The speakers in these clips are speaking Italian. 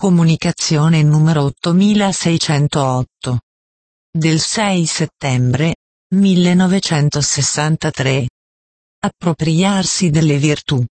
Comunicazione numero 8608. Del 6 settembre 1963. Appropriarsi delle virtù.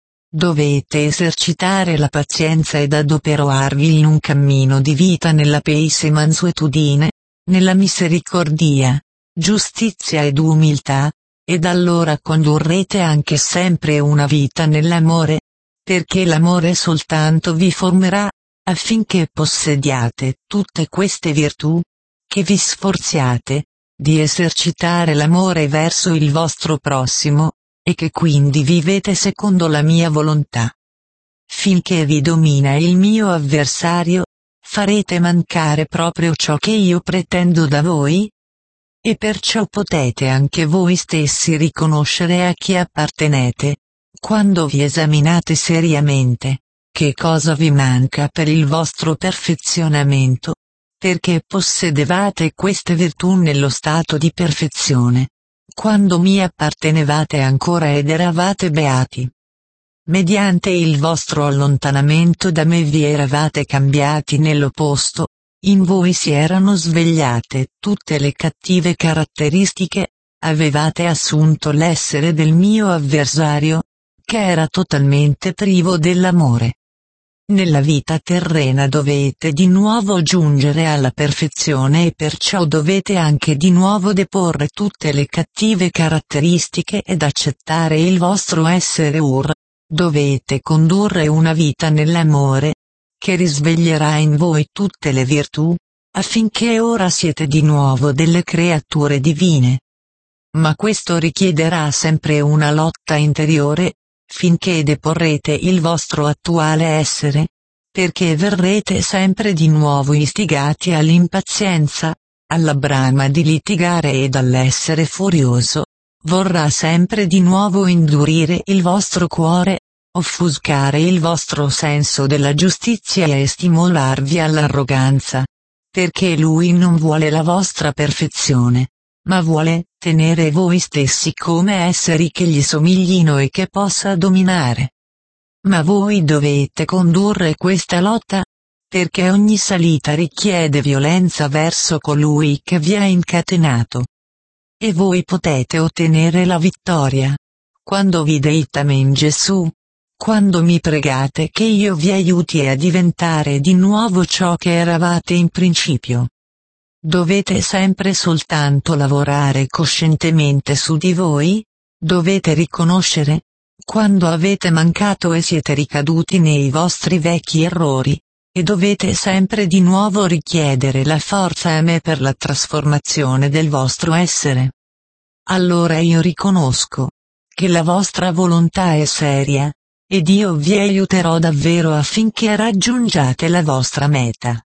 Dovete esercitare la pazienza ed adoperarvi in un cammino di vita nella pace e mansuetudine, nella misericordia, giustizia ed umiltà, ed allora condurrete anche sempre una vita nell'amore, perché l'amore soltanto vi formerà, affinché possediate tutte queste virtù, che vi sforziate di esercitare l'amore verso il vostro prossimo, e che quindi vivete secondo la mia volontà. Finché vi domina il mio avversario, farete mancare proprio ciò che io pretendo da voi? E perciò potete anche voi stessi riconoscere a chi appartenete, quando vi esaminate seriamente, che cosa vi manca per il vostro perfezionamento, perché possedevate queste virtù nello stato di perfezione, quando mi appartenevate ancora ed eravate beati. Mediante il vostro allontanamento da me vi eravate cambiati nell'opposto, in voi si erano svegliate tutte le cattive caratteristiche, avevate assunto l'essere del mio avversario, che era totalmente privo dell'amore. Nella vita terrena dovete di nuovo giungere alla perfezione e perciò dovete anche di nuovo deporre tutte le cattive caratteristiche ed accettare il vostro essere dovete condurre una vita nell'amore, che risveglierà in voi tutte le virtù, affinché ora siete di nuovo delle creature divine. Ma questo richiederà sempre una lotta interiore, finché deporrete il vostro attuale essere, perché verrete sempre di nuovo istigati all'impazienza, alla brama di litigare ed all'essere furioso, vorrà sempre di nuovo indurire il vostro cuore, offuscare il vostro senso della giustizia e stimolarvi all'arroganza, perché lui non vuole la vostra perfezione, ma vuole tenere voi stessi come esseri che gli somiglino e che possa dominare. Ma voi dovete condurre questa lotta, perché ogni salita richiede violenza verso colui che vi ha incatenato. E voi potete ottenere la vittoria, quando vi deitate in Gesù, quando mi pregate che io vi aiuti a diventare di nuovo ciò che eravate in principio. Dovete sempre soltanto lavorare coscientemente su di voi, dovete riconoscere, quando avete mancato e siete ricaduti nei vostri vecchi errori, e dovete sempre di nuovo richiedere la forza a me per la trasformazione del vostro essere. Allora io riconosco che la vostra volontà è seria, ed io vi aiuterò davvero affinché raggiungiate la vostra meta.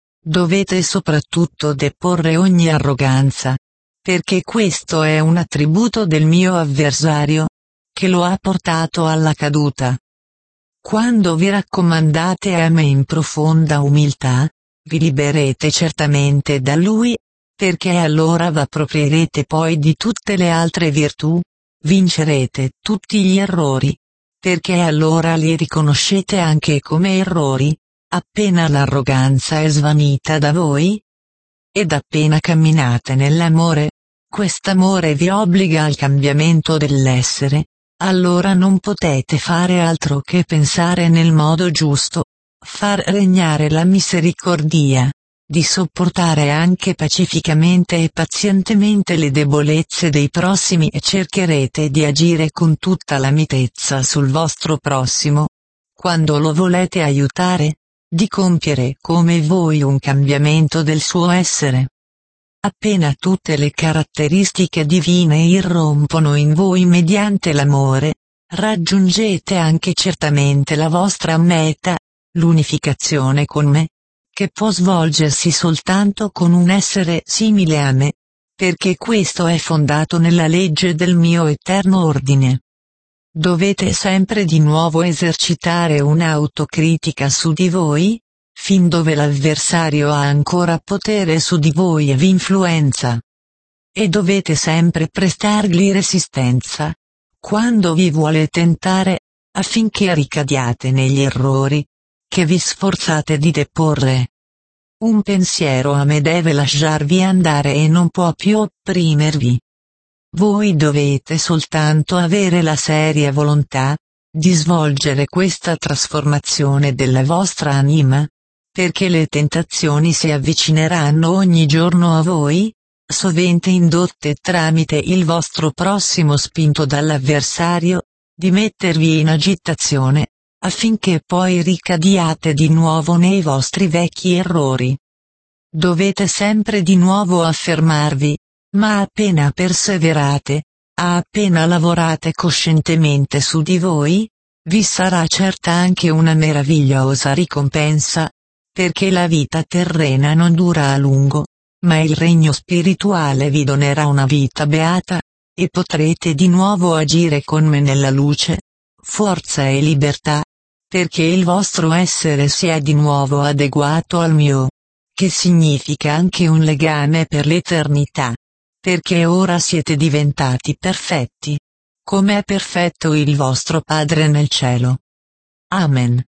Dovete soprattutto deporre ogni arroganza, perché questo è un attributo del mio avversario, che lo ha portato alla caduta. Quando vi raccomandate a me in profonda umiltà, vi libererete certamente da lui, perché allora v'approprierete poi di tutte le altre virtù, vincerete tutti gli errori, perché allora li riconoscete anche come errori, appena l'arroganza è svanita da voi? Ed appena camminate nell'amore, quest'amore vi obbliga al cambiamento dell'essere, allora non potete fare altro che pensare nel modo giusto, far regnare la misericordia, di sopportare anche pacificamente e pazientemente le debolezze dei prossimi e cercherete di agire con tutta la mitezza sul vostro prossimo, quando lo volete aiutare, di compiere come voi un cambiamento del suo essere. Appena tutte le caratteristiche divine irrompono in voi mediante l'amore, raggiungete anche certamente la vostra meta, l'unificazione con me, che può svolgersi soltanto con un essere simile a me, perché questo è fondato nella legge del mio eterno ordine. Dovete sempre di nuovo esercitare un'autocritica su di voi, fin dove l'avversario ha ancora potere su di voi e vi influenza. E dovete sempre prestargli resistenza, quando vi vuole tentare, affinché ricadiate negli errori, che vi sforzate di deporre. Un pensiero a me deve lasciarvi andare e non può più opprimervi. Voi dovete soltanto avere la seria volontà di svolgere questa trasformazione della vostra anima, perché le tentazioni si avvicineranno ogni giorno a voi, sovente indotte tramite il vostro prossimo spinto dall'avversario, di mettervi in agitazione, affinché poi ricadiate di nuovo nei vostri vecchi errori. Dovete sempre di nuovo affermarvi, ma appena perseverate, appena lavorate coscientemente su di voi, vi sarà certa anche una meravigliosa ricompensa, perché la vita terrena non dura a lungo, ma il regno spirituale vi donerà una vita beata, e potrete di nuovo agire con me nella luce, forza e libertà, perché il vostro essere si è di nuovo adeguato al mio, che significa anche un legame per l'eternità, perché ora siete diventati perfetti, come è perfetto il vostro Padre nel cielo. Amen.